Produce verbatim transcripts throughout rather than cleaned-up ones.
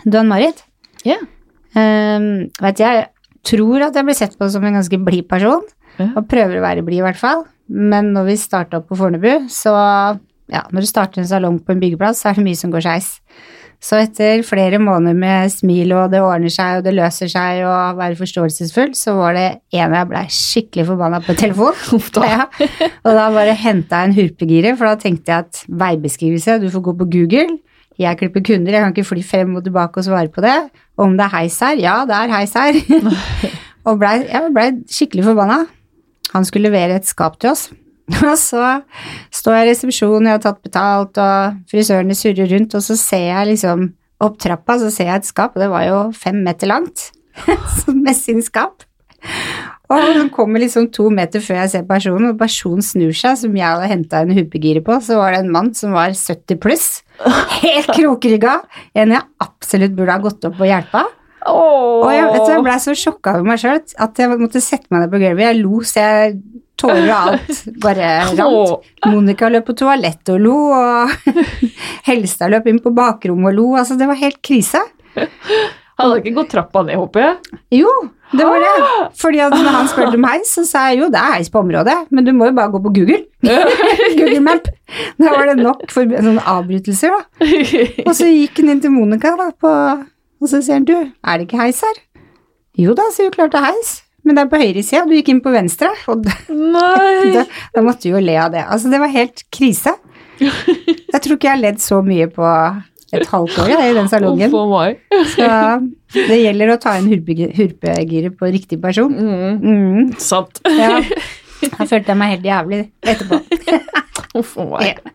du Ann-Marit? Ja. Um, vet jeg, tror at jeg blir sett på som en ganske blid person, Ja. og prøver å være blid i hvert fall, men når vi startet opp på Fornebu, så, ja, når du starter en salong på en byggeplass, så er det mye som går skeis. Så etter flere måneder med smil, og det ordner seg, og det løser seg, og være forståelsesfull, så var det en jeg ble skikkelig forbannet på telefon. Ja. Og da bare hentet jeg en hurpegire, for da tenkte jeg at veibeskrivelse, du får gå på Google, jeg klipper kunder, jeg kan ikke fly frem og tilbake og svare på det. Om det er heis her, ja, det er heis her. Og ble, jeg ble skikkelig forbannet. Han skulle levere et skap til oss. Og så står jeg i resepsjonen, jeg har tatt betalt, og frisørene surrer rundt, og så ser jeg liksom opp trappa, så ser jeg et skap, og det var jo fem meter langt. Så messingskap. Og han kommer liksom to meter før jeg ser personen, og personen snur seg, som jeg hadde hentet en huppegire på, så var det en mann som var sytti pluss, helt krokrygga, en jeg absolutt burde ha gått opp og hjelpet. Oh. Og jeg, vet du, jeg ble så sjokket over meg selv, at jeg måtte sette meg ned på gulvet. Jeg lo, så jeg tårer og alt bare rant. Monica løp på toalett og lo, og Helstad løp inn på bakrommet og lo. Altså, det var helt krise. Hadde ikke gått trappa ned, håper jeg? Jo, det var det. Fordi at når han spurte om heis, så sa jeg jo, det er heis på området, men du må jo bare gå på Google. Google Map. Da var det nok for sånne avbrytelser, da. Og så gikk han inn til Monica, da, på, og så sier han, du, er det ikke heis her? Jo da, så jo klart det er heis. Men det er på høyre siden, du gikk inn på venstre, og da, da, da måtte du jo le av det. Altså, det var helt krise. Jeg tror ikke jeg har ledd så mye på et halvt år i den salongen. For meg. Så det gjelder å ta en hurpegire på riktig person. Mm. Mm. Sant. Ja, da følte jeg meg helt jævlig etterpå. For meg. Ja.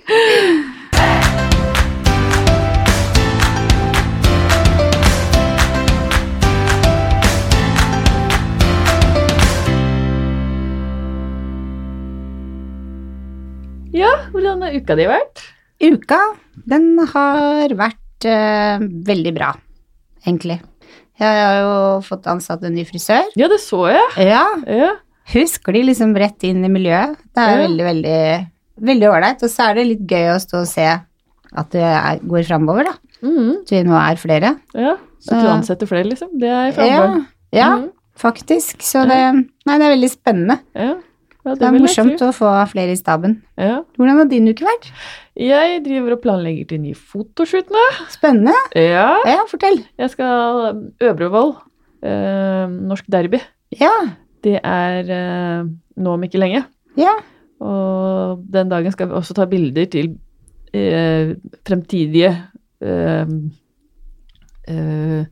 Ja, hvordan har uka di vært? Uka, den har vært uh, veldig bra, egentlig. Jeg har jo fått ansatt en ny frisør. Ja, det så jeg. Ja, Ja. husker de liksom rett inn i miljøet. Det er Ja. veldig, veldig, veldig ordentlig, og så er det litt gøy å stå og se at det er, går fremover, da. Mm. At vi nå er flere. Ja, at du Så- ansetter flere, liksom. Det er Ja, fremgang. ja Mhm. faktisk. Så det, nei, det er veldig spennende. Ja. Ja, Det er vil jeg morsomt tro. å få flere i staben. Ja. Hvordan har din uke vært? Jeg driver og planlegger til ny fotoshoot nå. Spennende. Ja. Ja, fortell. Jeg skal Øvrevoll, eh, norsk derby. Ja, Det er eh, nå om ikke lenge. ja. Og den dagen skal vi også ta bilder til eh, fremtidige eh, eh,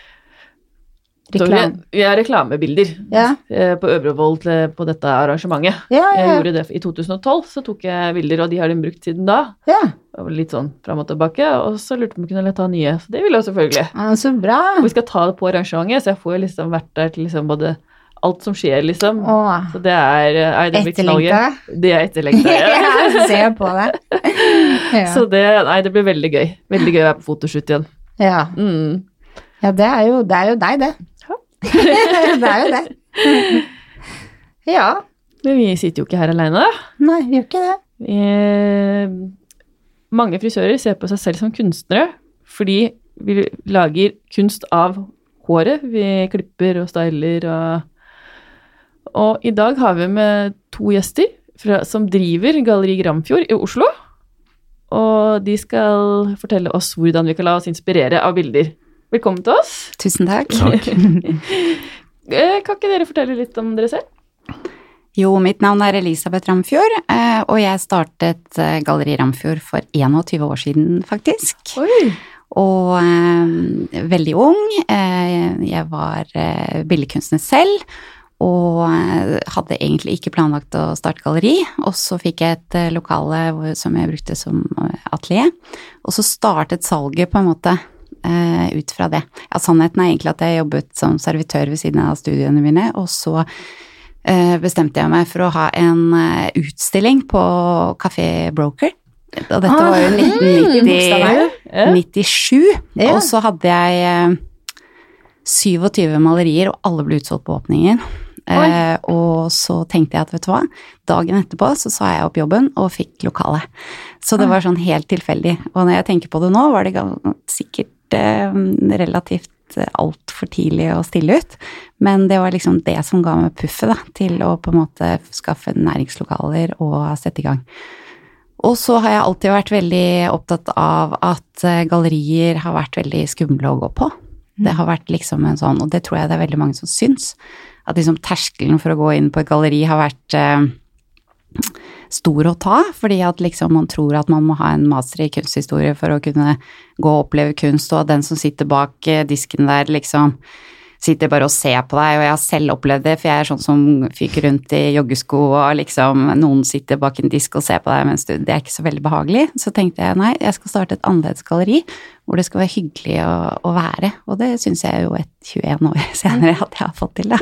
Reklam. Ja, reklamebilder Ja. eh, på Øvrevoll til, på dette arrangementet. Ja, Jeg ja, gjorde det i to tusen og tolv, så tok jeg bilder, og de har de brukt siden da. ja. Det var litt sånn frem og tilbake, og så lurte jeg på om jeg kunne ta nye. Så det vil jeg selvfølgelig. Ja, så bra. Og vi skal ta det på arrangementet, så jeg får jo liksom vært der til liksom både alt som skjer, liksom. Åh, Så det er nei, det blir knallgøy. etterlengta. Det er etterlengta, ja. Ja, så ser jeg på det. Ja. Så det, nei, det blir veldig gøy. Veldig gøy å være på fotoshoot igjen. Ja. Mm. Ja, det er jo, det er jo deg, det. Ja. Det er jo det. Ja. Men vi sitter jo ikke her alene. Nei, vi gjør ikke det. Vi, mange frisører ser på seg selv som kunstnere, fordi vi lager kunst av håret. Vi klipper og styler, og, og i dag har vi med to gjester fra, som driver Galleri Gramfjord i Oslo, og de skal fortelle oss hvordan vi kan la oss inspirere av bilder. Velkommen til oss. Tusen takk. Eh, Kan ikke dere fortelle litt om dere selv? Jo, mitt navn er Elisabeth Ramfjord, eh, og jeg startet eh, Galleri Ramfjord for enogtyve år siden, faktisk. Oi! Og eh, veldig ung. Eh, jeg var eh, billedkunstner selv, og eh, hadde egentlig ikke planlagt å starte galleri. Og så fikk jeg et eh, lokale hvor, som jeg brukte som eh, atelier. Og så startet salget på en måte eh, ut fra det. Ja, sannheten er egentlig at jeg jobbet som servitør ved siden av studiene mine, og så eh, bestemte jeg meg for å ha en eh, utstilling på Café Broker. Og dette var jo nitten nittisju, Ja. og så hadde jeg eh, syttisju malerier, og alle ble utsolgt på åpningen. Eh, og så tenkte jeg at, vet du hva, dagen etterpå så sa jeg opp jobben og fikk lokale. Så det var sånn helt tilfeldig. Og når jeg tenker på det nå, var det gal- sikkert eh, relativt alt for tidlig å stille ut, men det var liksom det som ga meg puffet da, til å på en måte skaffe næringslokaler og sette i gang. Og så har jeg alltid vært veldig opptatt av at gallerier har vært veldig skumle å gå på. Det har vært liksom en sånn, og det tror jeg det er veldig mange som syns, at liksom terskelen for å gå inn på et galleri har vært eh, stor å ta, fordi at liksom man tror at man må ha en master i kunsthistorie for å kunne gå og oppleve kunst, og at den som sitter bak disken der liksom sitter bare og ser på deg, og jeg har selv opplevd det, for jeg er sånn som fyker rundt i joggesko, og liksom noen sitter bak en disk og ser på deg, mens du, det er ikke så veldig behagelig. Så tenkte jeg, nei, jeg skal starte et annerledes galleri, hvor det skal være hyggelig å, å være, og det synes jeg jo et tjueen år senere at jeg har fått til det.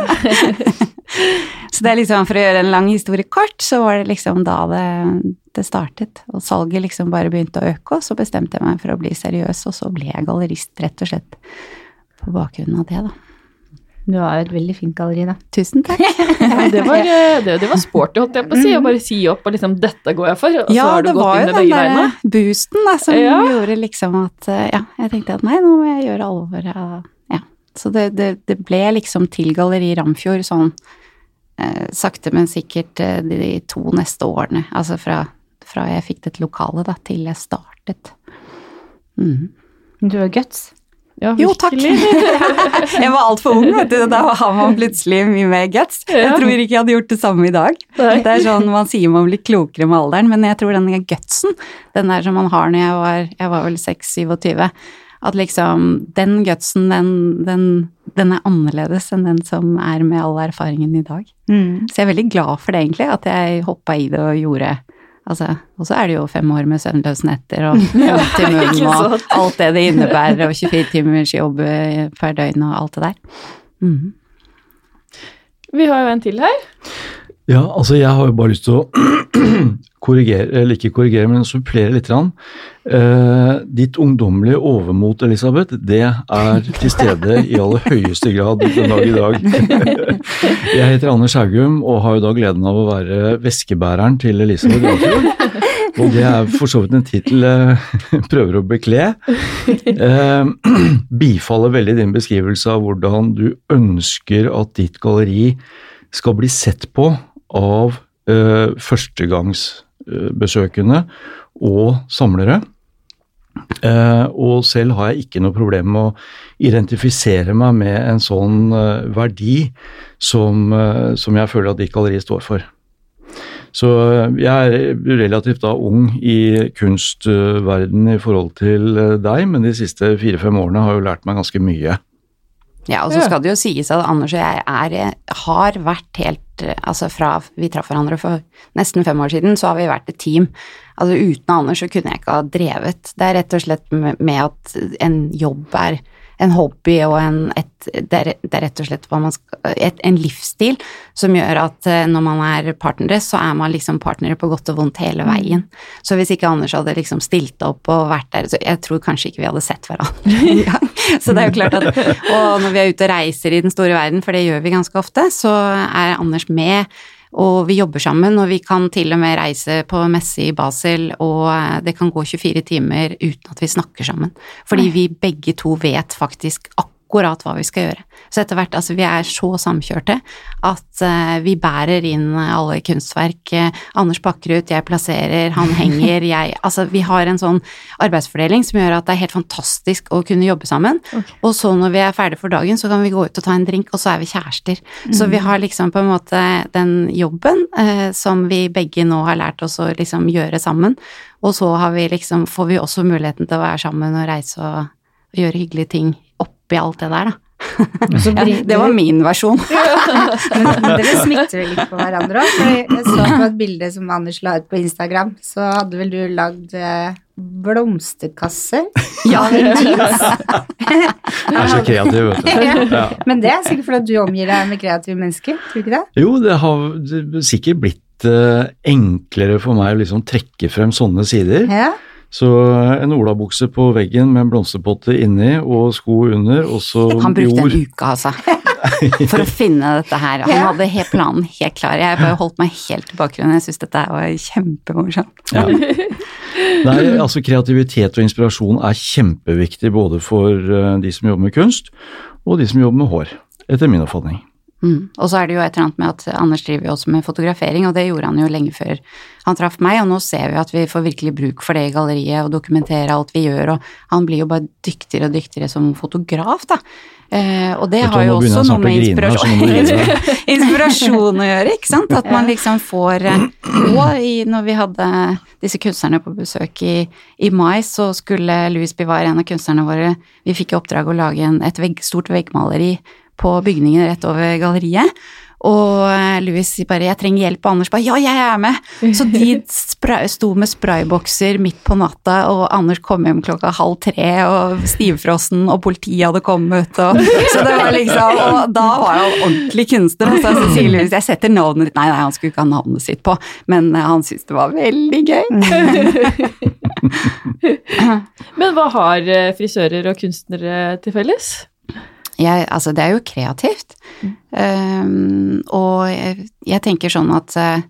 Ja. Så det er liksom, for å gjøre en lang historie kort, så var det liksom da det, det startet, og salget liksom bare begynte å øke, og så bestemte jeg meg for å bli seriøs, og så ble jeg gallerist, rett og slett, på bakgrunnen av det da. Du har jo et veldig fint galleri da. Tusen takk. Ja, det, var, det, det var sporty, holdt jeg på å si, å bare si opp, og liksom, dette går jeg for, og ja, så har du gått inn med begge veiene. Ja, det var jo den der boosten da, som ja. gjorde liksom at, ja, jeg tenkte at nei, nå må jeg gjøre alvor av, ja. Så det, det, det ble liksom til Galleri Ramfjord sånn, eh, sakte, men sikkert eh, de to neste årene, altså fra, fra jeg fikk det lokale da, til jeg startet. Mm. Du har guts. Ja, jo, takk. Jeg var alt for ung, vet du, da har man plutselig mye mer guts. Jeg tror ikke jeg hadde gjort det samme i dag. Nei. Det er sånn, man sier man blir klokere med alderen, men jeg tror den gutsen, den der som man har når jeg var, jeg var vel seks syttisyv, at liksom, den gutsen, den, den, den er annerledes enn den som er med all erfaringen i dag. Mm. Så jeg er veldig glad for det egentlig, at jeg hoppet i det og gjorde. Altså, og så er det jo fem år med søvnløse netter og vondt i munnen og alt det det innebærer, og tjuefire timers jobb per døgn og alt det der. Mm. Vi har jo en til her. Ja, altså jeg har jo bare lyst til å korrigere, eller ikke korrigere, men supplere litt. Eh, ditt ungdommelige overmot, Elisabeth, det er til stede i aller høyeste grad den dag i dag. Jeg heter Anders Haugum, og har jo da gleden av å være veskebæreren til Elisabeth Ramfjord. Og det er for så vidt en titel jeg prøver å bekle. Eh, bifaller veldig din beskrivelse av hvordan du ønsker at ditt galleri skal bli sett på av eh, førstegangsbesøkende og samlere. Eh, og selv har jeg ikke noe problem med å identifisere meg med en sånn eh, verdi som, eh, som jeg føler at ditt galleri står for. Så jeg er relativt da ung i kunstverden i forhold til deg, men de siste fire-fem årene har jo lært meg ganske mye. Ja, og så skal det jo sies at Anders og jeg er, har vært helt, altså fra vi traff hverandre for nesten fem år siden, så har vi vært et team. Altså uten Anders så kunne jeg ikke ha drevet. Det er rett og slett med at en jobb er en hobby og en, et, det, er, det er rett og slett hva man skal, et, en livsstil som gjør at når man er partnere, så er man liksom partnere på godt og vondt hele veien. Så hvis ikke Anders hadde liksom stilt opp og vært der, så jeg tror kanskje ikke vi hadde sett hverandre en gang. Så det er jo klart at, og når vi er ute og reiser i den store verden, for det gjør vi ganske ofte, så er Anders med, og vi jobber sammen, og vi kan til og med reise på messe i Basel, og det kan gå tjuefire timer uten at vi snakker sammen. Fordi vi begge to vet faktisk akkurat hva vi skal gjøre. Så etter hvert, altså vi er så samkjørte at uh, vi bærer inn alle kunstverk. Uh, Anders pakker ut, jeg plasserer, han henger, jeg, altså vi har en sånn arbeidsfordeling som gjør at det er helt fantastisk å kunne jobbe sammen. Okay. Og så når vi er ferdige for dagen, så kan vi gå ut og ta en drink, og så er vi kjærester. Mm. Så vi har liksom på en måte den jobben uh, som vi begge nå har lært oss å liksom gjøre sammen. Og så har vi liksom, får vi også muligheten til å være sammen og reise og, og gjøre hyggelige ting oppi alt det der da. Ja, det var min versjon. Men dere smitter vel litt på hverandre også, for jeg så på et bilde som Anders la ut på Instagram, så hadde vel du lagd blomsterkasser? Ja, det er så kreativ, vet du. Ja. Men det er sikkert fordi du omgir deg med kreative mennesker, tror du ikke det? Jo, det har sikkert blitt enklere for meg å liksom trekke frem sånne sider. Ja. Så en olabukse på veggen med en blomsterpotte inni og sko under, og så Han brukte jord. En uke, altså. for å finne dette her. Han hadde helt planen helt klar. Jeg bare holdt meg helt i bakgrunnen. Jeg synes dette var kjempemorsomt. Ja. Nei, altså kreativitet og inspirasjon er kjempeviktig både for de som jobber med kunst og de som jobber med hår, etter min oppfatning. Mm. Og så er det jo et eller annet med at Anders driver jo også med fotografering, og det gjorde han jo lenge før han traff meg, og nå ser vi at vi får virkelig bruk for det i galleriet og dokumentere alt vi gjør, og han blir jo bare dyktigere og dyktigere som fotograf da. Eh, og det har jo også noe med inspirasjon, inspirasjon å gjøre, ikke sant? At man liksom får, og i, når vi hadde disse kunstnerne på besøk i, i mai, så skulle Louis Bivar, en av kunstnerne våre, vi fikk i oppdrag å lage en, et vegg, stort veggmaleri på bygningen rett over galleriet, og Louis bare, jeg trenger hjelp, og Anders bare, ja, jeg er med. Så de spray, sto med spraybokser midt på natta, og Anders kom hjem klokka halv tre, og stivfrossen, og politiet hadde kommet, og, så det var liksom, og da var han ordentlig kunstner, og så sier Louis, jeg setter navnet ditt, nei, nei, han skulle ikke ha navnet sitt på, men han syntes det var veldig gøy. Men hva har frisører og kunstnere til felles? Jeg, altså det er jo kreativt, mm. um, og jeg, jeg tenker sånn at uh,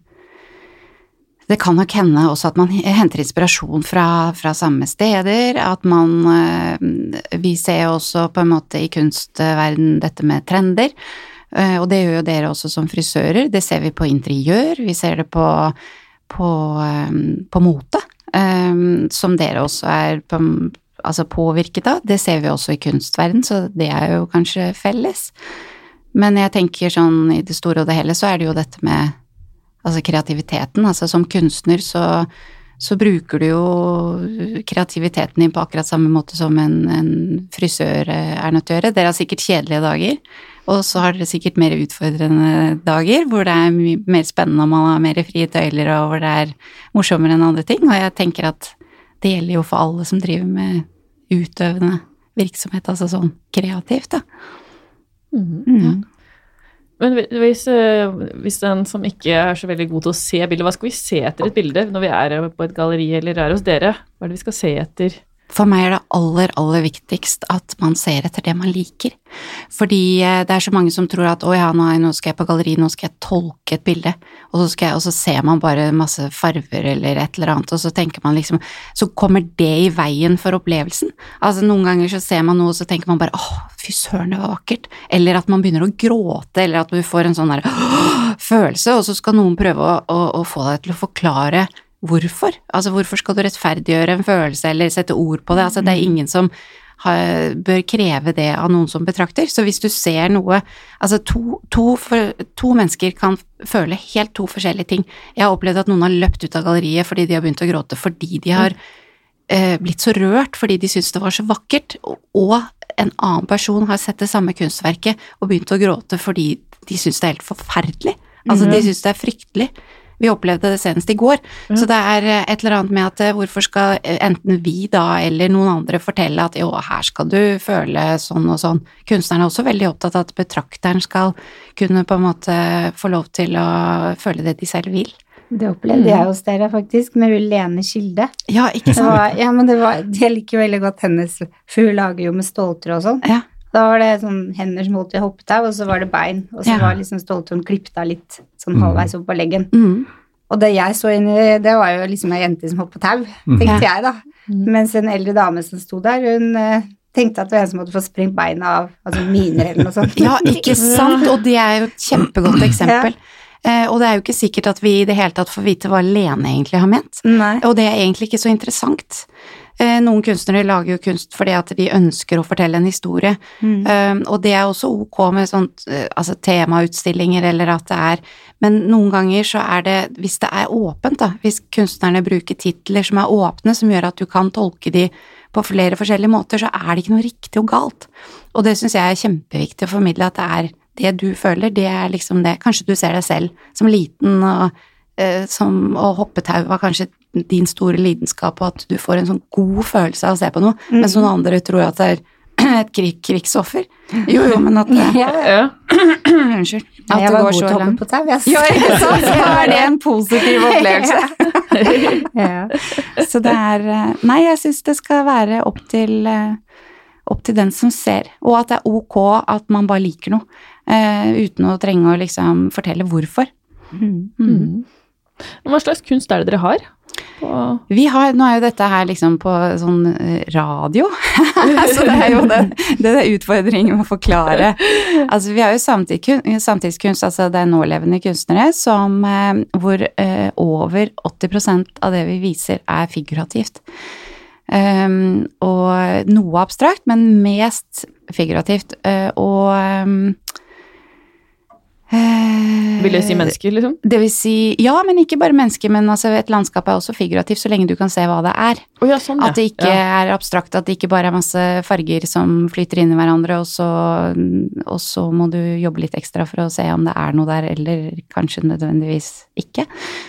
det kan nok hende også at man henter inspirasjon fra, fra samme steder, at man, uh, vi ser også på en måte i kunstverden dette med trender, uh, og det gjør jo dere også som frisører, det ser vi på interiør, vi ser det på, på, um, på mote, um, som dere også er på altså påvirket da, det ser vi også i kunstverden, så det er jo kanskje felles. Men jeg tenker sånn, i det store og det hele, så er det jo dette med altså kreativiteten, altså som kunstner så, så bruker du jo kreativiteten din på akkurat samme måte som en, en frisør er nødt til å gjøre. Dere har sikkert kjedelige dager, og så har dere sikkert mer utfordrende dager, hvor det er mye mer spennende og man har mer frie tøyler, og hvor det er morsommere enn andre ting, og jeg tenker at det gjelder jo for alle som driver med utøvende virksomhet, altså sånn kreativt da. Mm, ja. Men hvis, hvis den som ikke er så veldig god til å se bildet, hva skal vi se etter et bilde når vi er på et galleri eller er hos dere? Hva er det vi skal se etter? For meg er det aller, aller viktigst at man ser etter det man liker. Fordi det er så mange som tror at, å ja, nei, nå skal jeg på galleri, nå skal jeg tolke et bilde, og så, skal jeg, og så ser man bare masse farver eller et eller annet, og så tenker man liksom, så kommer det i veien for opplevelsen. Altså noen ganger så ser man noe, og så tenker man bare, åh, fy søren, det var vakkert. Eller at man begynner å gråte, eller at du får en sånn der åh, følelse, og så skal noen prøve å, å, å få deg til å forklare hvorfor? Altså hvorfor skal du rettferdiggjøre en følelse eller sette ord på det? Altså det er ingen som har, bør kreve det av noen som betrakter. Så hvis du ser noe, altså to, to, for, to mennesker kan føle helt to forskjellige ting. Jeg har opplevd at noen har løpt ut av galleriet fordi de har begynt å gråte, fordi de har eh, blitt så rørt, fordi de synes det var så vakkert, og, og en annen person har sett det samme kunstverket og begynt å gråte fordi de synes det er helt forferdelig. Altså de synes det er fryktelig. Vi opplevde det senest i går, ja. Så det er et eller annet med at hvorfor skal enten vi da eller noen andre fortelle at jo, her skal du føle sånn og sånn. Kunstnerne er også veldig opptatt av at betrakteren skal kunne på en måte få lov til å føle det de selv vil. Det opplevde jeg hos dere faktisk, med Lene Kilde. Ja, ikke sant? Det var, ja, men det var, jeg liker veldig godt hennes, for hun lager jo med ståltråd og sånn. Ja. Da var det sånn hender som holdt i hoppetau, og så var det bein, og så ja. Var liksom ståltråden klippet av litt sånn halvveis opp på leggen. Mm. Og det jeg så inn i, det var jo liksom en jente som hoppet på tau, tenkte mm. jeg da. Mm. Mens en eldre dame som sto der, hun uh, tenkte at det var en som måtte få springt beina av, altså miner eller noe sånt. Ja, ikke sant, og det er jo et kjempegodt eksempel. Ja. Uh, og det er jo ikke sikkert at vi i det hele tatt får vite hva Lene egentlig har ment. Nei. Og det er egentlig ikke så interessant. Noen kunstnere lager jo kunst fordi at de ønsker å fortelle en historie, mm. um, og det er også ok med sånt, altså temautstillinger eller at det er, men noen ganger så er det, hvis det er åpent da, hvis kunstnerne bruker titler som er åpne, som gjør at du kan tolke de på flere forskjellige måter, så er det ikke noe riktig og galt, og det synes jeg er kjempeviktig å formidle, at det er det du føler, det er liksom det, kanskje du ser deg selv som liten og som å hoppe tau var kanskje din store lidenskap, og at du får en sånn god følelse av å se på noe, mm. mens noen andre tror at det er et krig, krigsoffer. Jo, jo, men at det, ja, ja. Unnskyld. At jeg det var går god til å hoppe på tau, jeg. Jo, ikke sant? Så er det en positiv opplevelse. Ja. Så det er, nei, jeg synes det skal være opp til, opp til den som ser, og at det er ok at man bare liker noe, uh, uten å trenge å liksom fortelle hvorfor. Mm. Mm. Hva slags kunst er det dere har? På... Vi har, nå er jo dette her liksom på sånn radio, så det er jo den, det er utfordringen med å forklare. Altså vi har jo samtidskunst, samtidskunst, altså det er nålevende kunstnere, som, eh, hvor eh, over åtti prosent av det vi viser er figurativt. Um, og noe abstrakt, men mest figurativt. Uh, og um, Vil jeg si mennesker, liksom? Det vil si, ja, men ikke bare mennesker, men altså et landskap er også figurativt, så lenge du kan se hva det er. Oh, ja, sånn, ja. At det ikke ja. er abstrakt, at det ikke bare er masse farger som flyter inn i hverandre, og så, og så må du jobbe litt ekstra for å se om det er noe der, eller kanskje nødvendigvis ikke.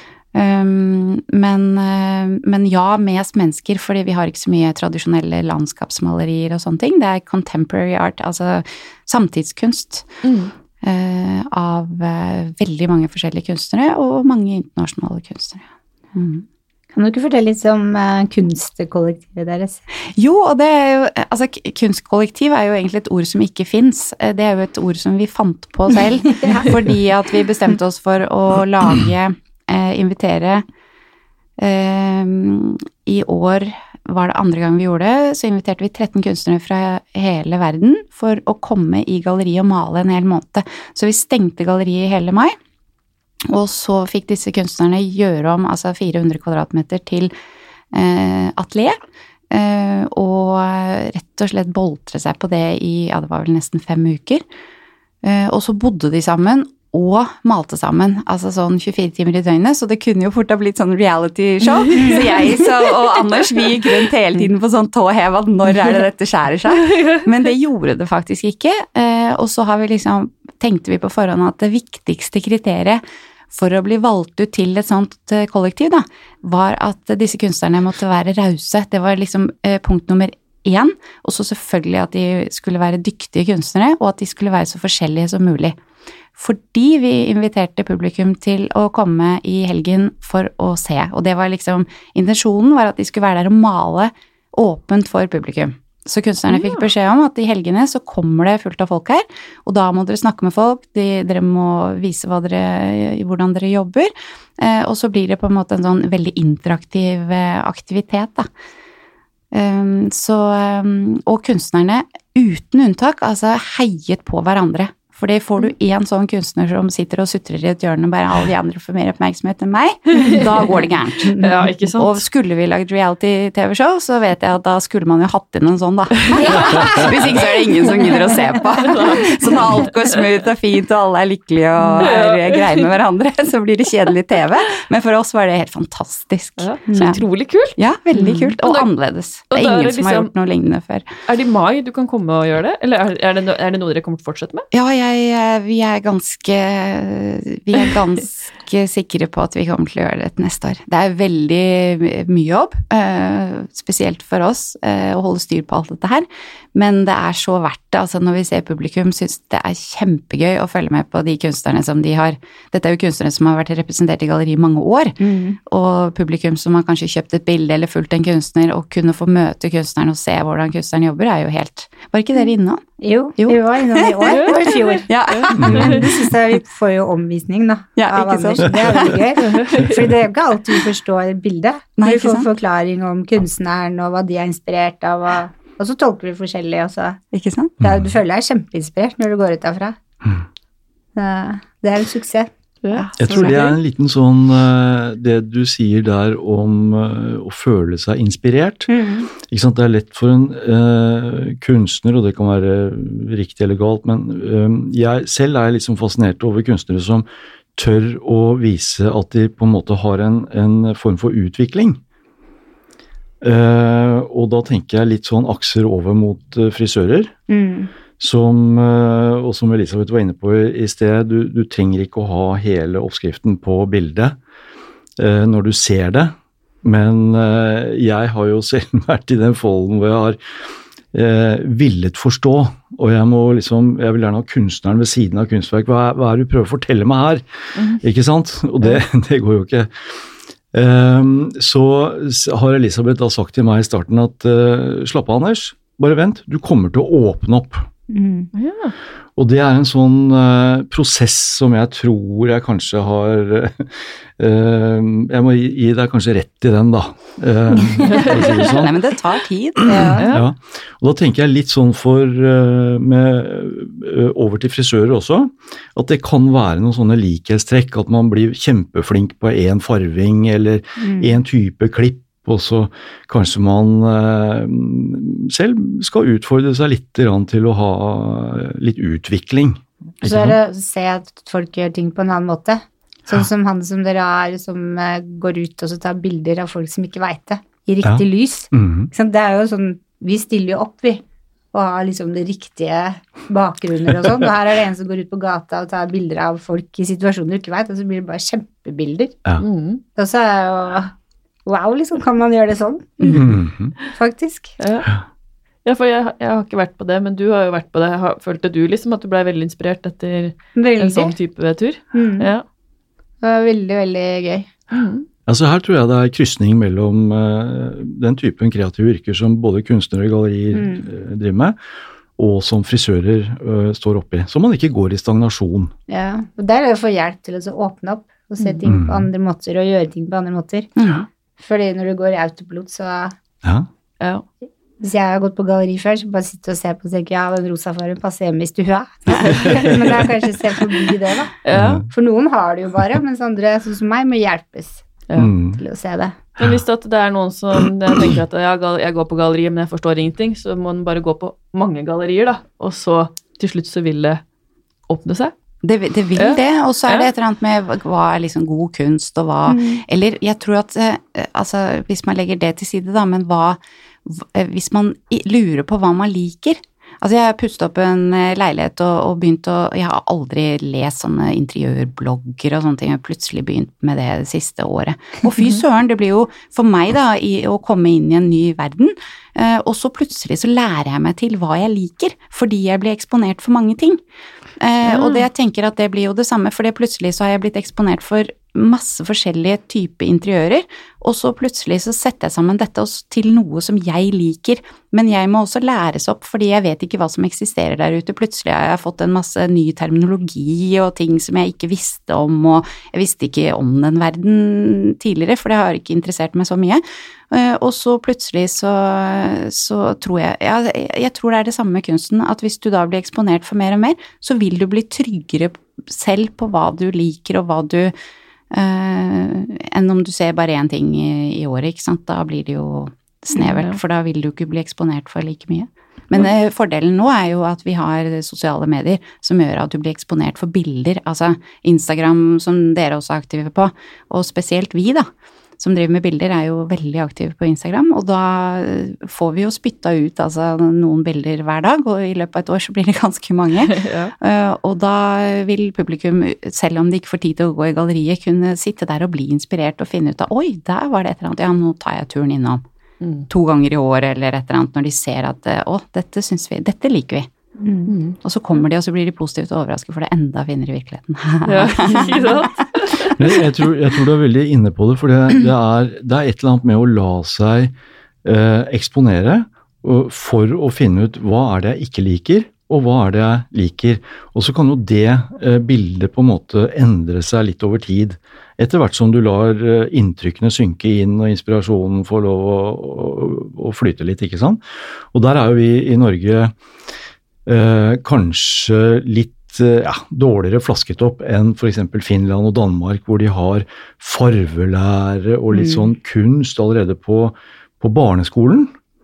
Um, men, uh, men ja, mest mennesker, fordi vi har ikke så mye tradisjonelle landskapsmalerier og sånne ting. Det er contemporary art, altså samtidskunst. Mm. Uh, av uh, veldig mange forskjellige kunstnere og mange internasjonale kunstnere. Mm. Kan du ikke fortelle litt om uh, kunstkollektivet deres? Jo, og det er jo, altså kunstkollektiv er jo egentlig et ord som ikke finnes. Det er jo et ord som vi fant på selv, ja. Fordi at vi bestemte oss for å lage, uh, invitere uh, i år var det andre gang vi gjorde det, så inviterte vi tretten kunstnere fra hele verden for å komme i galleri og male en hel måned. Så vi stengte galleriet i hele mai, og så fikk disse kunstnerne gjøre om altså fire hundre kvadratmeter til eh, atelier, eh, og rett og slett boltre seg på det i, ja det var vel nesten fem uker. Eh, og så bodde de sammen, og malte sammen, altså sånn tjuefire timer i døgnet, så det kunne jo fort ha blitt sånn reality show. Så jeg så, og Anders, vi gikk rundt hele tiden på sånn tåhev at når er det dette skjærer seg? Men det gjorde det faktisk ikke, og så har vi liksom, tenkte vi på forhånd at det viktigste kriteriet for å bli valgt ut til et sånt kollektiv da, var at disse kunstnerne måtte være rause. Det var liksom punkt nummer én, og så selvfølgelig at de skulle være dyktige kunstnere, og at de skulle være så forskjellige som mulig. Fordi vi inviterte publikum til å komme i helgen for å se, og det var liksom, intensjonen var at de skulle være der og male åpent for publikum. Så kunstnerne fikk beskjed om at i helgene så kommer det fullt av folk her, og da må dere snakke med folk, de, dere må vise hva dere, hvordan dere jobber, eh, og så blir det på en måte en sånn veldig interaktiv eh, aktivitet da. Um, så, um, og kunstnerne uten unntak, altså heiet på hverandre. For det får du en sånn kunstner som sitter og sutrer i et hjørne og bare alle de andre får mer oppmerksomhet enn meg, da går det gærent. Ja, ikke sant? Og skulle vi laget reality-tv-show, så vet jeg at da skulle man jo hatt inn en sånn da. Hvis ikke så er det ingen som gidder å se på. Så når alt går smooth og fint og alle er lykkelige og er greie med hverandre, så blir det kjedelig tv. Men for oss var det helt fantastisk. Ja, så utrolig kult. Ja, veldig kult. Og, og da, annerledes. Det er ingen er det liksom, som har gjort noe lignende før. Er det i mai du kan komme og gjøre det? Eller er, er, det, no, er det noe dere kommer til å fortsette med? Ja, jeg Vi er ganske, vi er ganske sikre på at vi kommer til å gjøre det neste år. Det er veldig mye jobb, spesielt for oss, å holde styr på alt dette her, men det er så verdt det. Altså når vi ser publikum, synes det er kjempegøy å følge med på de kunstnerne som de har. Dette er jo kunstnere som har vært representert i galleri i mange år, mm. og publikum som har kanskje kjøpt et bilde eller fulgt en kunstner, og kunne få møte kunstneren og se hvordan kunstneren jobber, er jo helt... Var ikke dere innom? Jo, jo, vi var innom i år og i fjor. Ja. Men det synes jeg vi får jo omvisning da, ja, av Anders. Det er veldig gøy. For det er jo ikke alltid vi forstår bildet. Nei, vi får sant? Forklaring om kunstneren og hva de er inspirert av, og, og så tolker vi forskjellig. Og så. Ikke sant? Det er, du føler deg kjempeinspirert når du går ut derfra. Det, det er en suksess. Ja, jeg tror det er en liten sånn, det du sier der om å føle seg inspirert. Mm. Ikke sant? Det er lett for en uh, kunstner, og det kan være riktig eller galt, men uh, jeg selv er liksom fascinert over kunstnere som tør å vise at de på en måte har en, en form for utvikling. Uh, og da tenker jeg litt sånn akser over mot uh, frisører. Mm. Som, og som Elisabeth var inne på i sted, du, du trenger ikke å ha hele oppskriften på bildet eh, når du ser det, men eh, jeg har jo selv vært i den folden hvor jeg har eh, villet forstå, og jeg må liksom, jeg vil gjerne ha kunstneren ved siden av kunstverk, hva, hva er det du prøver å fortelle meg her? Mm. Ikke sant? Og det, det går jo ikke. Um, så har Elisabeth da sagt til meg i starten at uh, slapp av Anders, bare vent, du kommer til å åpne opp. Mm. Ja. Og det er en sånn uh, prosess som jeg tror jeg kanskje har uh, Jeg må gi, gi deg kanskje rett i den, da. Uh, si det sånn. Nei, men det tar tid. Ja. Ja. Og da tenker jeg litt sånn for uh, med, uh, over til frisører også, at det kan være noen sånne likhetstrekk, at man blir kjempeflink på en farving eller Mm. en type klipp, og så kanskje man uh, selv skal utfordre seg litt grann til å ha litt utvikling. Ikke Så er sant? det å se at folk gjør ting på en annen måte. Sånn som han som dere er, som eh, går ut og så tar bilder av folk som ikke vet det, i riktig Ja. lys. Mhm. Ikke sant? Det er jo sånn, vi stiller jo opp, vi, og har liksom det riktige bakgrunner og sånn, og her er det en som går ut på gata og tar bilder av folk i situasjoner du ikke vet, og så blir det bare kjempebilder. Ja. Mm. Og så er jo, wow, liksom, kan man gjøre det sånn, Mhm. faktisk. Ja. ja, for jeg, jeg har ikke vært på det, men du har jo vært på det. Har, følte du liksom at du ble veldig inspirert etter en Veldig. sånn type tur? Mm. Ja. Det var veldig, veldig gøy. Mm. Altså her tror jeg det er krysning mellom uh, den typen kreative yrker som både kunstnere og gallerier Mm. uh, driver med, og som frisører uh, står oppi, så man ikke går i stagnasjon. Ja, og der er det å få hjelp til å så åpne opp og se ting Mm. på andre måter og gjøre ting på andre måter. Mhm. Fordi når du går i autopilot, så Ja. Ja. hvis jeg har gått på galleri før, så bare sitte og se på og tenke, ja, den rosa fargen passer hjemme i stua. Men det er kanskje se forbi det da. Ja. For noen har det jo bare, mens andre, sånn som meg, må hjelpes Ja. Mm. til å se det. Men hvis at det er noen som jeg tenker at ja, gal- jeg går på galleriet, men jeg forstår ingenting, så må man bare gå på mange gallerier, da. Og så til slutt så vil det åpne seg. Det, det vil Ja. det, og så er det Ja. et eller annet med hva er liksom god kunst, og hva Mm. Eller jeg tror at eh, altså, hvis man legger det til side, da, men hva eh, Hvis man i- lurer på hva man liker. Altså, jeg har pustet opp en eh, leilighet og, og begynt å Jeg har aldri lest sånne interiørblogger og sånne ting, jeg har plutselig begynt med det det siste året. Og fy søren, det blir jo for meg, da, i å komme inn i en ny verden, eh, og så plutselig så lærer jeg meg til hva jeg liker, fordi jeg blir eksponert for mange ting. Eh, Ja. Og det jeg tenker at det blir jo det samme, for det plutselig så har jeg blitt eksponert for masse forskjellige typer interiører, og så plutselig så setter jeg sammen dette også til noe som jeg liker, men jeg må også læres opp, fordi jeg vet ikke hva som eksisterer der ute. Plutselig har jeg fått en masse ny terminologi og ting som jeg ikke visste om, og jeg visste ikke om den verden tidligere, for det har ikke interessert meg så mye. Eh, Og så plutselig så, så tror jeg, ja, jeg tror det er det samme med kunsten, at hvis du da blir eksponert for mer og mer, så vil du bli tryggere selv på hva du liker og hva du Uh, enn om du ser bare én ting i, i året, ikke sant? Da blir det jo snevert, Ja. for da vil du ikke bli eksponert for like mye. Men uh, fordelen nå er jo at vi har sosiale medier som gjør at du blir eksponert for bilder, altså Instagram som dere også er aktive på, og spesielt vi da, som driver med bilder, er jo veldig aktive på Instagram, og da får vi jo spytta ut altså, noen bilder hver dag, og i løpet av et år så blir det ganske mange. Ja. Uh, og da vil publikum, selv om de ikke får tid til å gå i galleriet, kunne sitte der og bli inspirert og finne ut av, oi, der var det et eller annet, ja, nå tar jeg turen innom Mm. to ganger i året, eller et eller annet, når de ser at, å, dette synes vi, dette liker vi. Mm. Og så kommer de, og så blir de positivt overrasket, for det er enda finere i virkeligheten. Ja, ikke sant? Men jeg, tror, jeg tror du er veldig inne på det, for det, det, er, det er et eller annet med å la seg eh, eksponere og, for å finne ut hva er det jeg ikke liker, og hva er det jeg liker. Og så kan jo det eh, bildet på en måte endre seg litt over tid, etter hvert som du lar eh, inntrykkene synke inn og inspirasjonen får lov å, å, å flyte litt, ikke sant? Og der er jo vi i Norge eh, kanskje litt ja, dårligere flasket opp enn for eksempel Finland og Danmark, hvor de har farvelære og litt sånn kunst allerede på, på barneskolen.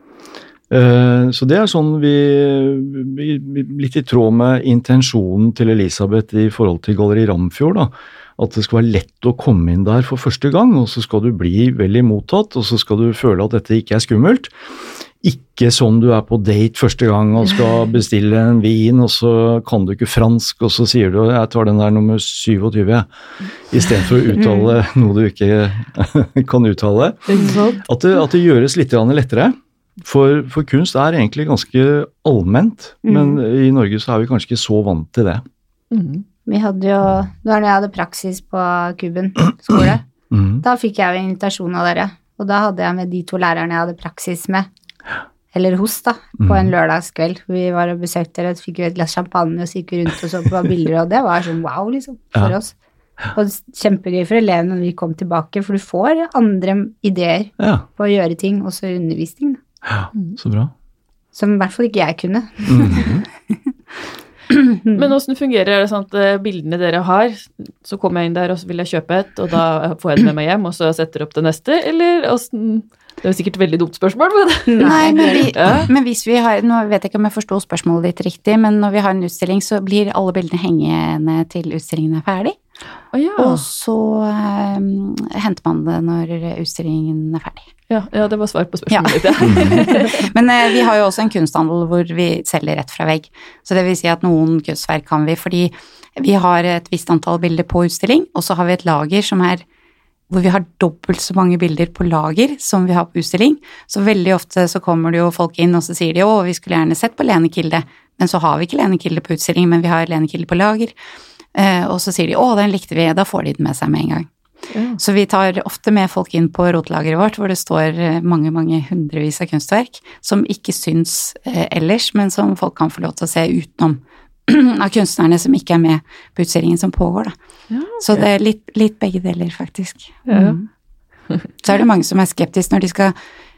Uh, så det er sånn vi, vi, litt i tråd med intensjonen til Elisabeth i forhold til Galleri Ramfjord, da, at det skal være lett å komme inn der for første gang, og så skal du bli veldig mottatt, og så skal du føle at dette ikke er skummelt. Ikke som du er på date første gang og skal bestille en vin, og så kan du ikke fransk, og så sier du jeg tar den der nummer syttisju, i stedet for å uttale noe du ikke kan uttale. At det, at det gjøres litt lettere, for, for kunst er egentlig ganske allment, men i Norge så er vi kanskje ikke så vant til det. Mm. Vi hadde jo, det var når jeg hadde praksis på Kuben skole, Mm. da fikk jeg jo invitasjon av dere, og da hadde jeg med de to lærerne jeg hadde praksis med, eller hos da, på en lørdagskveld. Vi var og besøkte dere, fikk jo et glass champagne og så gikk vi rundt og så på bilder, og det var sånn wow, liksom, for Ja. oss. Og kjempegøy for elevene når vi kom tilbake, for du får andre ideer Ja, på å gjøre ting, også i undervisning, da, ja, så bra. som i hvert fall ikke jeg kunne. Mhm. Men hvordan fungerer det sånn at eh, bildene dere har, så kommer jeg inn der og så vil jeg kjøpe et, og da får jeg det med meg hjem, og så setter jeg opp det neste, eller hvordan? Det er jo sikkert et veldig dumt spørsmål, men Nei, men, vi, Ja. men hvis vi har, nå vet jeg ikke om jeg forstod spørsmålet ditt riktig, men når vi har en utstilling, så blir alle bildene hengende til utstillingen er ferdig, Å ja. og så eh, henter man det når utstillingen er ferdig. Ja, ja, det var svar på Ja. spørsmålet ditt, ja. Men eh, vi har jo også en kunsthandel hvor vi selger rett fra vegg, så det vil si at noen kunstverk kan vi, fordi vi har et visst antall bilder på utstilling, og så har vi et lager som er hvor vi har dobbelt så mange bilder på lager som vi har på utstilling. Så veldig ofte så kommer det jo folk inn og så sier de å, vi skulle gjerne sett på Lene Kilde, men så har vi ikke Lene Kilde på utstilling, men vi har Lene Kilde på lager. Eh, og så sier de å, den likte vi, da får de den med seg med en gang. Ja. Så vi tar ofte med folk inn på rotlageret vårt, hvor det står mange, mange hundrevis av kunstverk, som ikke syns eh, ellers, men som folk kan få lov til å se utenom av kunstnerne som ikke er med på utstillingen som pågår, da. Ja, Så det er litt, litt begge deler, faktisk. Ja. Mm. Så er det mange som er skeptiske når de skal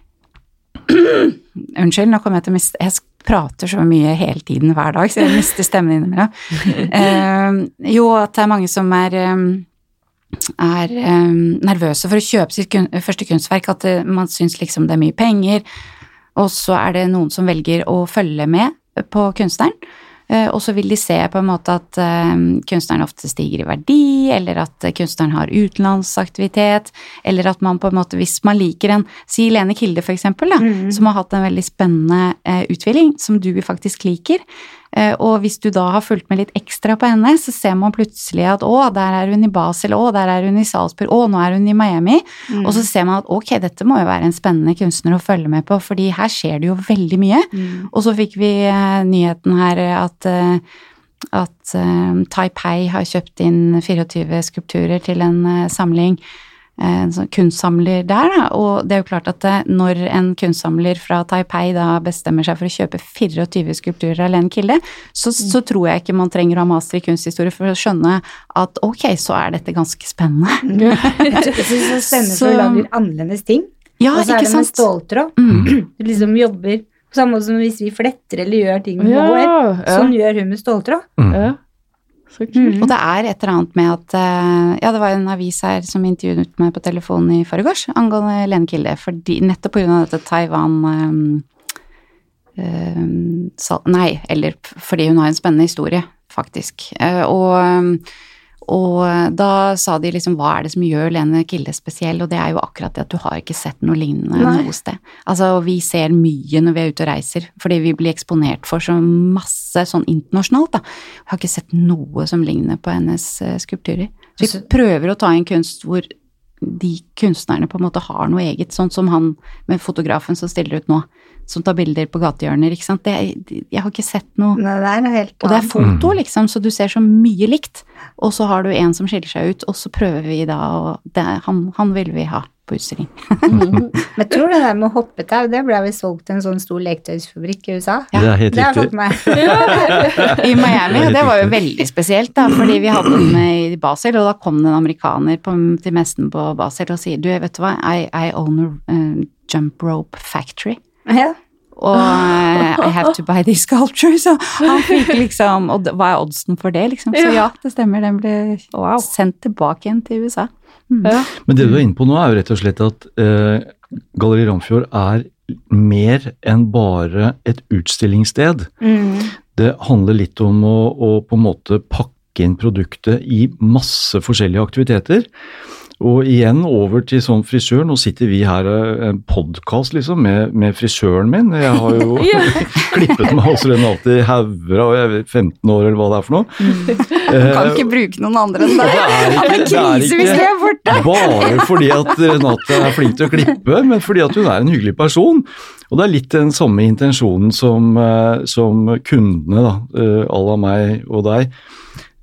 Unnskyld, nå kommer jeg til å miste Jeg prater så mye hele tiden hver dag, så jeg mister stemmen innimellom. Eh, jo, at det er mange som er eh, er eh, nervøse for å kjøpe sitt kun, første kunstverk, at det, man syns liksom det er mye penger, og så er det noen som velger å følge med på kunstneren. Uh, og så vil de se på en måte at uh, kunstneren ofte stiger i verdi, eller at uh, kunstneren har utenlandsaktivitet, eller at man på en måte, hvis man liker en, si Lene Kilde for eksempel, da, mm. som har hatt en veldig spennende uh, utvikling, som du faktisk liker, uh, og hvis du da har fulgt med litt ekstra på henne, så ser man plutselig at å, der er hun i Basel, å, der er hun i Salzburg, å, nå er hun i Miami, mm. og så ser man at ok, dette må jo være en spennende kunstner å følge med på, fordi her skjer det jo veldig mye, mm. og så fikk vi uh, nyheten her at at uh, Taipei har kjøpt inn fireogtyve skulpturer til en uh, samling, uh, en sånn kunstsamler der, da. Og det er jo klart at uh, når en kunstsamler fra Taipei da bestemmer seg for å kjøpe fireogtyve skulpturer av Lene Kilde, så, mm. så tror jeg ikke man trenger å ha master i kunsthistorie for å skjønne at ok, så er dette ganske spennende. Jeg synes det er spennende for å lage annerledes ting, ja, og så er ikke det med sant? ståltråd. Mm. Du liksom jobber på samme måte som hvis vi fletter eller gjør ting med Ja, hår. ja. Sånn gjør hun med ståltråd. Mm. Ja. Så kult. Mm. Og det er et eller annet med at, ja, det var en avis her som intervjuet meg på telefonen i forgårs, angående Lene Kilde, fordi, nettopp på grunn av dette Taiwan, um, um, sal, nei, eller fordi hun har en spennende historie, faktisk. Uh, og, um, og da sa de liksom, hva er det som gjør Lene Kilde spesiell, og det er jo akkurat det at du har ikke sett noe lignende Nei. noe sted. Altså, vi ser mye når vi er ute og reiser, fordi vi blir eksponert for så masse sånn internasjonalt, da. Jeg har ikke sett noe som ligner på hennes uh, skulpturer. Så vi prøver å ta inn kunst hvor de kunstnerne på en måte har noe eget, sånn som han med fotografen som stiller ut nå, som tar bilder på gatehjørner, ikke sant? Det, jeg har ikke sett noe, Nei, det er noe helt og det er annet. foto liksom, så du ser så mye likt, og så har du en som skiller seg ut, og så prøver vi da, og det, han, han vil vi ha på utstilling. Mm. Men jeg tror det der med hoppetau, det ble vi solgt til en sånn stor leketøysfabrikk i U S A. Det er helt Det har jeg riktig. fått med. I Miami, og det var jo veldig spesielt da, fordi vi hadde den i Basel, og da kom det en amerikaner på, til mesten på Basel og sier, du, vet du hva, I, I own a uh, jump rope factory. Ja. Og uh, I have to buy these sculptures, og han fikk liksom, og hva er oddsen for det liksom? Så ja, det stemmer, den ble Wow. sendt tilbake igjen til U S A. Mm. Ja. Men det du er inne på nå er jo rett og slett at eh, Galleri Ramfjord er mer enn bare et utstillingssted. Mm. Det handler litt om å, å på en måte pakke inn produktet i masse forskjellige aktiviteter. Og igjen over til sånn frisør, nå sitter vi her en podcast liksom med, med frisøren min, jeg har jo klippet meg hos Renate Haura og jeg er femten år eller hva det er for noe. Kan Eh, ikke bruke noen andre enn og deg. det er Det ikke, blir det er krise hvis vi er borte. ikke bare fordi at Renate er flink til å klippe, men fordi at hun er en hyggelig person. Og det er litt den samme intensjonen som, eh, som kundene, da, eh, à la meg og deg,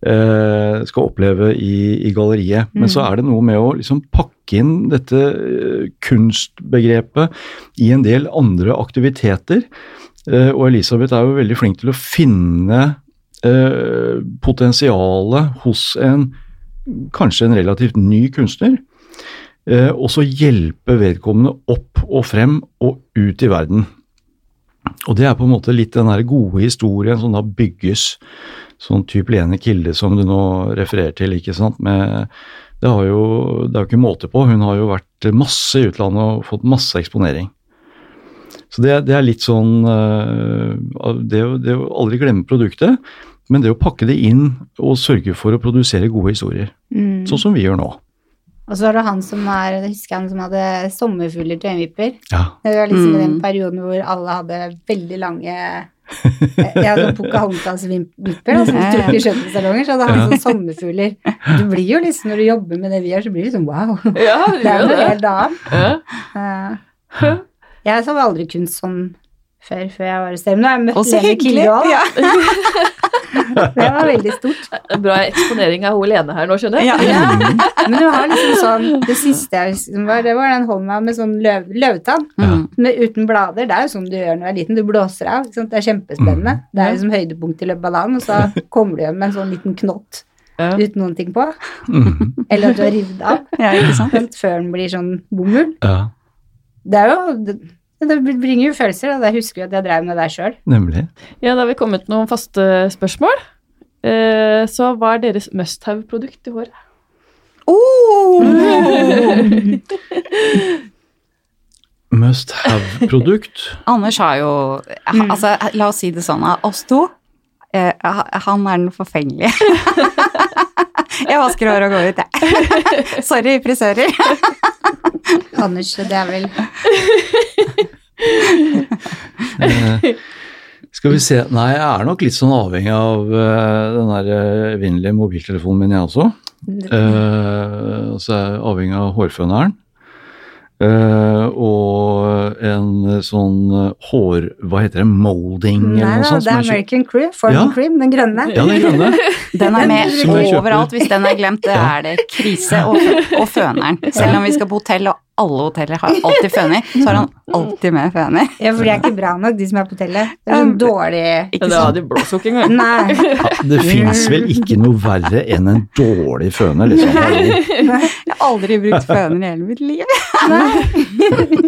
eh, skal oppleve i, i galleriet. Men så er det noe med å liksom pakke inn dette eh, kunstbegrepet i en del andre aktiviteter. Eh, og Elisabeth er jo veldig flink til å finne eh, potensialet hos en kanskje en relativt ny kunstner, eh, og så hjelpe vedkommende opp og frem og ut i verden. Og det er på en måte litt den der gode historien som da bygges, sånn type Lene Kilde som du nå refererer til, ikke sant? Med, det, har jo, det er jo ikke måte på, hun har jo vært masse i utlandet og fått masse eksponering. Så det, det er litt sånn, det, det å aldri glemme produktet, men det å pakke det inn og sørge for å produsere gode historier, mm. sånn som vi gjør nå. Og så var det han som er, jeg husker han som hadde sommerfugler til øyenvipper. Ja. Det var liksom mm. den perioden hvor alle hadde veldig lange, jeg hadde Pocahontas-vipper, som du tok i skjønnhetssalonger, så hadde han sånn sommerfugler. Du blir jo liksom, når du jobber med det vi gjør, så blir det sånn, wow. Ja, det er noe helt annet. Ja. Uh, jeg så aldri kunst sånn før, før jeg var i stedet. Men nå har jeg møtt også Lene Kilde også, da. Ja. Det var veldig stort. Bra eksponering av hun Lene her nå, skjønner jeg. Ja. Ja. Men du har liksom sånn, det siste jeg liksom var, det var den Holma med sånn løv, løvetann, Mm. med, uten blader. Det er jo sånn du gjør når du er liten, du blåser av, ikke sant? Det er kjempespennende. Det er liksom høydepunkt i løpet av dagen, og så kommer du hjem med en sånn liten knott Ja. uten noen ting på. Mm. Eller at du har rivet av, Ja, ikke sant? før den blir sånn bomull. Ja, Det er jo, det, det bringer jo følelser, og jeg husker jo at jeg drev med det selv. nemlig. Ja, da har vi kommet noen faste spørsmål. Eh, så hva er deres must-have-produkt i håret? Oh! Must have-produkt. Anders har jo, Mm. altså la oss si det sånn, av oss to, eh, han er den forfengelige. Jeg vasker hår og går ut, jeg. Sorry, frisører. Anders, det er vel... Eh, skal vi se, nei, jeg er nok litt sånn avhengig av uh, den der uh, evinnelige mobiltelefonen min, jeg også. Uh, og så er jeg avhengig av hårføneren. Uh, og en sånn uh, hår, hva heter det, molding Nei, eller noe da, sånt. det er som er så- American Cream, Form Ja. Cream, den grønne. Ja, den grønne. Den er med Som jeg kjøper. overalt. Hvis den er glemt, det er det krise og, og føneren. Selv om vi skal på hotell, og alle hoteller har alltid føner, så har han alltid med føner. Ja, for de er ikke bra nok, de som er på hotellet. Det er sånn dårlig... Ikke Da sant? hadde de blåsok en gang. Nei. Ja, det finnes vel ikke noe verre enn en dårlig føner, liksom. Jeg har aldri brukt føner i hele mitt liv.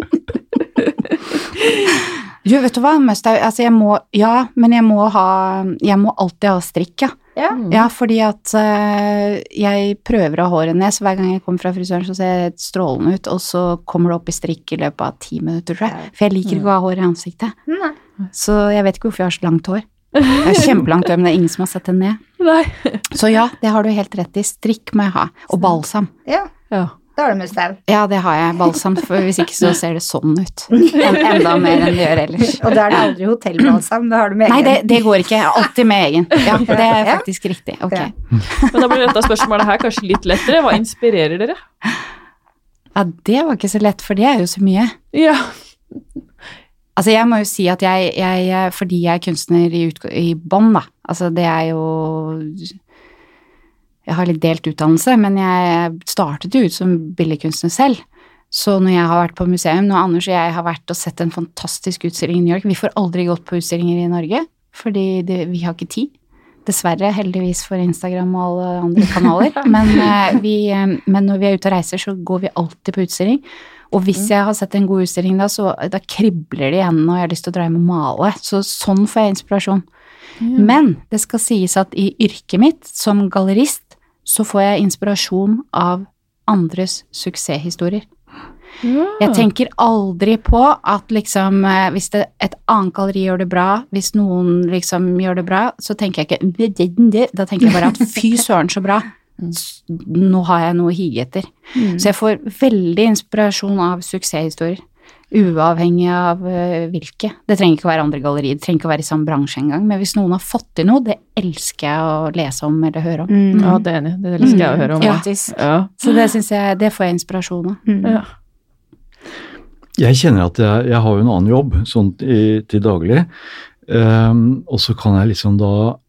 Du, vet du hva, Mustau, altså jeg må, ja, men jeg må ha, jeg må alltid ha strikk, ja. Ja. Ja, fordi at uh, jeg prøver å ha håret ned, så hver gang jeg kommer fra frisøren så ser jeg strålende ut, og så kommer det opp i strikk i løpet av ti minutter, tror jeg. For jeg liker ikke å ha hår i ansiktet. Nei. Så jeg vet ikke hvorfor jeg har så langt hår. Jeg har kjempelangt hår, men det er ingen som har sett det ned. Nei. Så ja, det har du helt rett i. Strikk må jeg ha. Og balsam. Ja, Ja. da har du med stav. Ja, det har jeg. Balsam, for hvis ikke så ser det sånn ut. En, enda mer enn det gjør ellers. Og da er det aldri hotellbalsam, da har du med Nei, egen. det, det går ikke. Jeg har alltid med egen. Ja, det er faktisk riktig. Ok. Ja. Men da blir dette spørsmålet her kanskje litt lettere. Hva inspirerer dere? Ja, det var ikke så lett, for det er jo så mye. Ja. Altså, jeg må jo si at jeg, jeg fordi jeg er kunstner i, utg- i bånd, da. Altså, det er jo Jeg har litt delt utdannelse, men jeg startet jo ut som billedkunstner selv. Så når jeg har vært på museum, når Anders og jeg har vært og sett en fantastisk utstilling i New York, vi får aldri gått på utstillinger i Norge, fordi det, vi har ikke tid. Dessverre, heldigvis for Instagram og alle andre kanaler. Men, eh, vi, eh, men når vi er ute og reiser, så går vi alltid på utstilling. Og hvis jeg har sett en god utstilling da, så da kribler det igjen og jeg har lyst til å dra hjem og male. Så sånn får jeg inspirasjon. Men det skal sies at i yrket mitt som gallerist, så får jeg inspirasjon av andres suksesshistorier. Ja. Jeg tenker aldri på at liksom, eh, hvis det, et annet galleri gjør det bra, hvis noen liksom gjør det bra, så tenker jeg ikke, da tenker jeg bare at fy søren så bra, S- nå har jeg noe å hige etter. Så jeg får veldig inspirasjon av suksesshistorier, uavhengig av uh, hvilke. Det trenger ikke å være andre gallerier, det trenger ikke å være i samme bransje engang, men hvis noen har fått til noe, det elsker jeg å lese om eller høre om. Mm. Ja, det er enig. Det elsker jeg å høre om. Ja. også. Ja. Så det synes jeg, det får jeg inspirasjon av. Mm. Ja. Jeg kjenner at jeg, jeg har jo en annen jobb sånn i, til daglig, um, og så kan jeg liksom da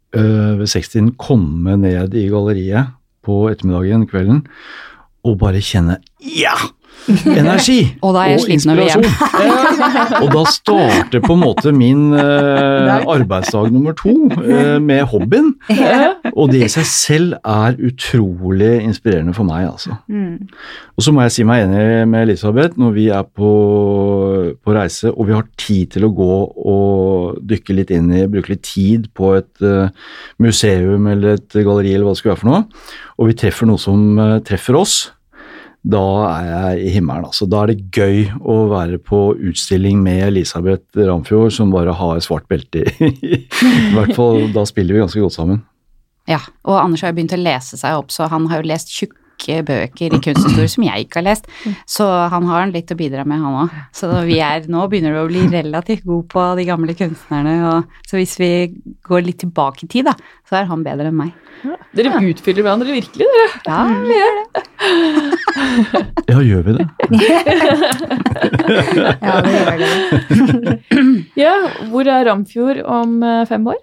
øh, ved sekstiden komme ned i galleriet på ettermiddagen, kvelden, og bare kjenne, ja, energi og da er jeg sliten når vi er hjemme. Og da starter på en måte min uh, arbeidsdag nummer to uh, med hobbyen, og det i seg selv er utrolig inspirerende for meg, altså. Mm. Og så må jeg si meg enig med Elisabeth, når vi er på, på reise, og vi har tid til å gå og dykke litt inn i, bruke litt tid på et uh, museum eller et galleri eller hva det skulle være for noe, og vi treffer noe som uh, treffer oss, da er jeg i himmelen, altså. Da er det gøy å være på utstilling med Elisabeth Ramfjord, som bare har svart belte i. I hvert fall, da spiller vi ganske godt sammen. Ja, og Anders har jo begynt å lese seg opp, så han har jo lest tjukke bøker i kunsthistorie som jeg ikke har lest, så han har litt å bidra med, han også. Så vi er, nå begynner vi å bli relativt god på de gamle kunstnerne, og så hvis vi går litt tilbake i tid da, så er han bedre enn meg. Ja, dere utfyller hverandre virkelig, dere. Ja, vi gjør det. Ja, gjør vi det? Ja, det gjør det. Ja, hvor er Ramfjord om fem år?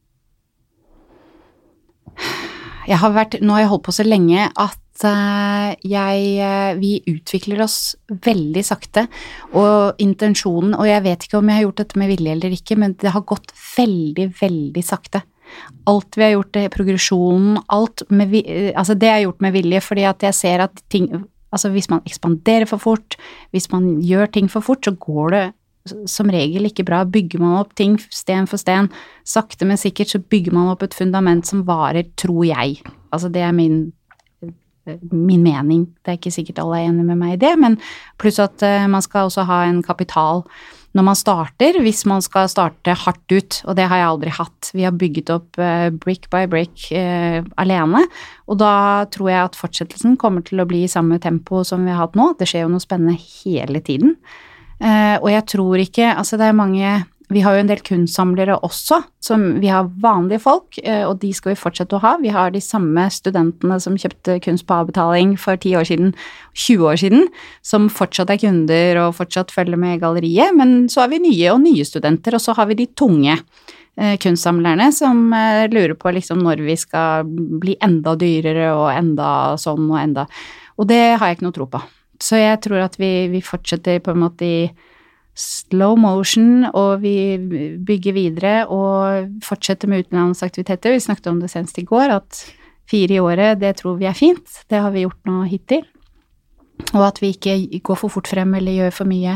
Jeg har vært, nå har jeg holdt på så lenge at uh, jeg, uh, vi utvikler oss veldig sakte, og intensjonen, og jeg vet ikke om jeg har gjort dette med vilje eller ikke, men det har gått veldig, veldig sakte. Alt vi har gjort, progresjonen, alt med, altså det er gjort med vilje, fordi at jeg ser at ting, altså hvis man ekspanderer for fort, hvis man gjør ting for fort, så går det som regel ikke bra. Bygger man opp ting sten for sten, sakte men sikkert, så bygger man opp et fundament som varer, tror jeg. Altså det er min, min mening. Det er ikke sikkert alle er enige med meg i det, men pluss at man skal også ha en kapital når man starter, hvis man skal starte hardt ut, og det har jeg aldri hatt. Vi har bygget opp uh, brick by brick uh, alene, og da tror jeg at fortsettelsen kommer til å bli i samme tempo som vi har hatt nå. Det skjer jo noe spennende hele tiden. Uh, og jeg tror ikke, altså det er mange, vi har jo en del kunstsamlere også, som vi har vanlige folk, uh, og de skal vi fortsette å ha. Vi har de samme studentene som kjøpte kunst på avbetaling for ti år siden, tjue år siden, som fortsatt er kunder og fortsatt følger med i galleriet, men så har vi nye og nye studenter, og så har vi de tunge uh, kunstsamlerne som uh, lurer på liksom når vi skal bli enda dyrere og enda sånn og enda, og det har jeg ikke noe tro på. Så jeg tror at vi, vi fortsetter på en måte i slow motion, og vi bygger videre og fortsetter med utenlandsaktiviteter. Vi snakket om det senest i går, at fire i året, det tror vi er fint. Det har vi gjort nå hittil. Og at vi ikke går for fort frem eller gjør for mye.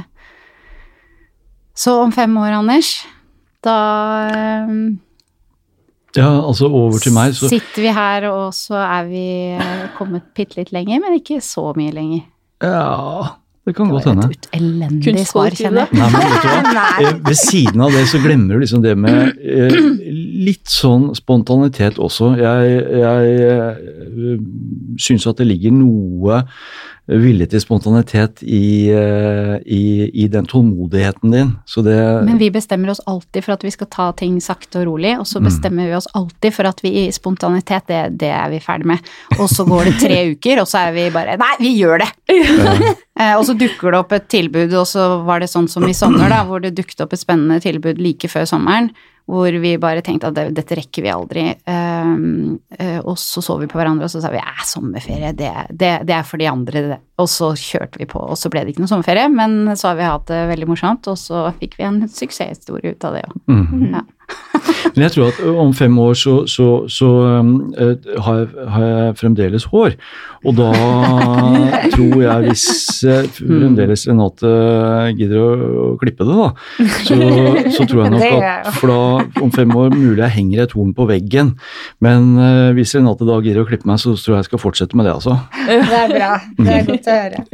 Så om fem år, Anders, da ja, altså over til meg, så sitter vi her, og så er vi kommet bitte litt lenger, men ikke så mye lenger. Ja, det kan godt hende. Det var et elendig svar, kjenner jeg. Nei, men vet du hva? Ved siden av det så glemmer du liksom det med eh, litt sånn spontanitet også. Jeg, jeg eh, synes at det ligger noe vilje til spontanitet i, i, i den tålmodigheten din. Så det, men vi bestemmer oss alltid for at vi skal ta ting sakte og rolig, og så bestemmer mm. vi oss alltid for at vi i spontanitet, det, det er vi ferdig med. Og så går det tre uker, og så er vi bare, nei, vi gjør det! Ja. Og så dukker det opp et tilbud, og så var det sånn som i sommer da, hvor det dukket opp et spennende tilbud like før sommeren, hvor vi bare tenkte at det, dette rekker vi aldri, um, uh, og så så vi på hverandre, og så sa vi, ja, sommerferie, det, det, det er for de andre, det. Og så kjørte vi på, og så ble det ikke noe sommerferie, men så har vi hatt det veldig morsomt, og så fikk vi en suksesshistorie ut av det. Mm. Ja. Men jeg tror at om fem år så, så, så um, har, jeg, har jeg fremdeles hår, og da tror jeg hvis fremdeles Renate gidder å, å klippe det da, så, så tror jeg nok at for da om fem år mulig jeg henger et horn på veggen, men uh, hvis Renate da gidder å klippe meg, så tror jeg jeg skal fortsette med det altså. Det er bra, det er godt å høre.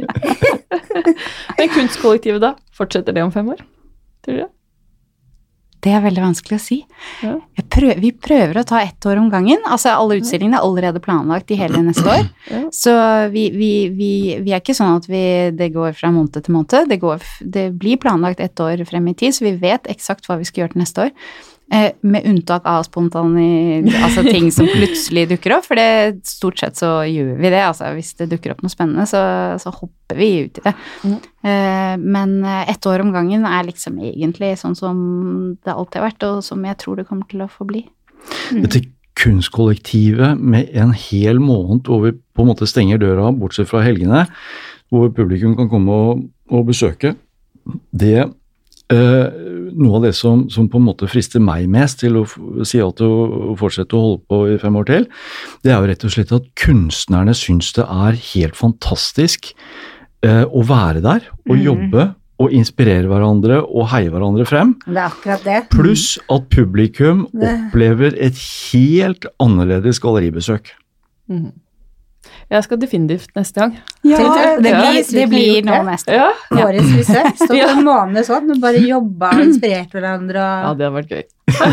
Men kunstkollektivet da, fortsetter det om fem år? Tror du det? Det er veldig vanskelig å si. Ja. Jeg prøver, vi prøver å ta ett år om gangen. Altså alle utstillingene er allerede planlagt i hele neste år. Ja. Så vi, vi, vi, vi er ikke sånn at vi, det går fra måned til måned. Det, går, det blir planlagt ett år frem i tid, så vi vet eksakt hva vi skal gjøre til neste år. Eh, med unntak av spontane, altså ting som plutselig dukker opp, for det, stort sett så gjør vi det, altså hvis det dukker opp noe spennende, så, så hopper vi ut i det. Mm. Eh, men ett år om gangen er liksom egentlig sånn som det alltid har vært, og som jeg tror det kommer til å forbli. dette kunstkollektivet med en hel måned hvor vi på en måte stenger døra, bortsett fra helgene, hvor publikum kan komme og, og besøke. Det eh, noe av det som, som på en måte frister meg mest til å si at å fortsette å holde på i fem år til, det er jo rett og slett at kunstnerne synes det er helt fantastisk eh, å være der og mm. jobbe og inspirere hverandre og heie hverandre frem. Det er akkurat det. Pluss at publikum opplever et helt annerledes galleribesøk. Mm. Jeg skal definitivt neste gang. Ja, det blir, det blir nå neste. Ja. Årets frisør. Stå på en måned sånn, og bare jobba og inspirert hverandre. Og... Ja, det hadde vært gøy.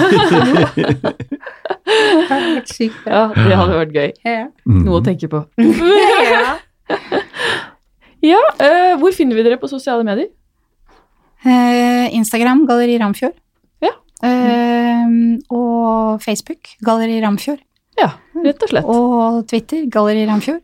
det hadde vært sykt. Ja, det hadde vært gøy. Ja. Noe å tenke på. ja, ja uh, hvor finner vi dere på sosiale medier? Uh, Instagram, Galleri Ramfjord. Ja. Uh, og Facebook, Galleri Ramfjord. Ja, rett og slett. Og Twitter, Galleri Ramfjord.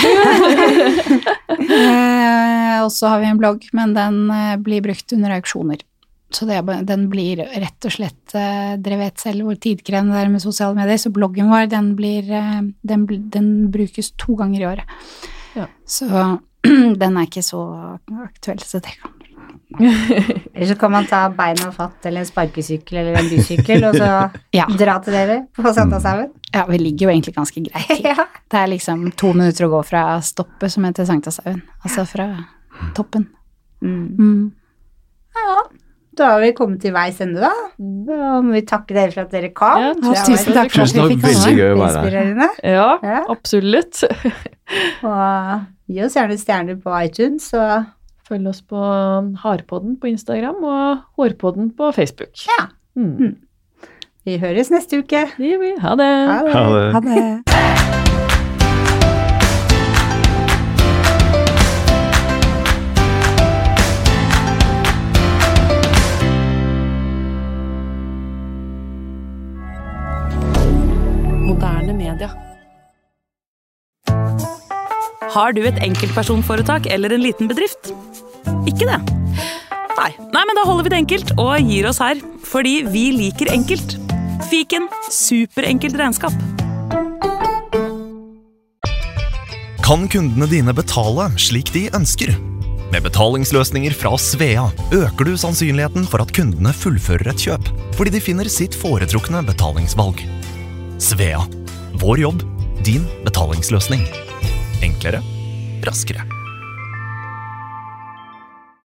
uh, og så har vi en blogg, men den uh, blir brukt under auksjoner. Så det, den blir rett og slett, uh, dere vet selv hvor tidkrevende det er med sosiale medier, så bloggen vår, den, blir, uh, den, den brukes to ganger i året. Ja. Så den er ikke så aktuell, så det kan Eller så kan man ta beina fatt eller en sparkesykkel eller en bysykkel og så ja. dra til dere på Sankthanshaugen. Ja, vi ligger jo egentlig ganske greit til. ja. Det er liksom to minutter å gå fra stoppet som heter Sankthanshaugen, altså fra toppen. Mm. Mm. Ja, da har vi kommet til veis ende da. Da må vi takke dere for at dere kom. Ja, tusen takk for at Tusen vi takk, fikk komme. veldig gøy å være her. Ja, Ja. absolutt. Og gi oss gjerne stjerner på iTunes og Følg oss på Harpodden på Instagram og Hårpodden på Facebook. Ja. Mm. Vi høres neste uke. Det gjør vi. Ha det. Ha det. Ha det. Ha det. Moderne media. Har du et enkeltpersonforetak eller en liten bedrift? Ikke det? Nei. Nei, men da holder vi det enkelt og gir oss her, fordi vi liker enkelt. Fiken, superenkelt regnskap. Kan kundene dine betale slik de ønsker? Med betalingsløsninger fra Svea øker du sannsynligheten for at kundene fullfører et kjøp, fordi de finner sitt foretrukne betalingsvalg. Svea. Vår jobb, din betalingsløsning. Enklere, raskere.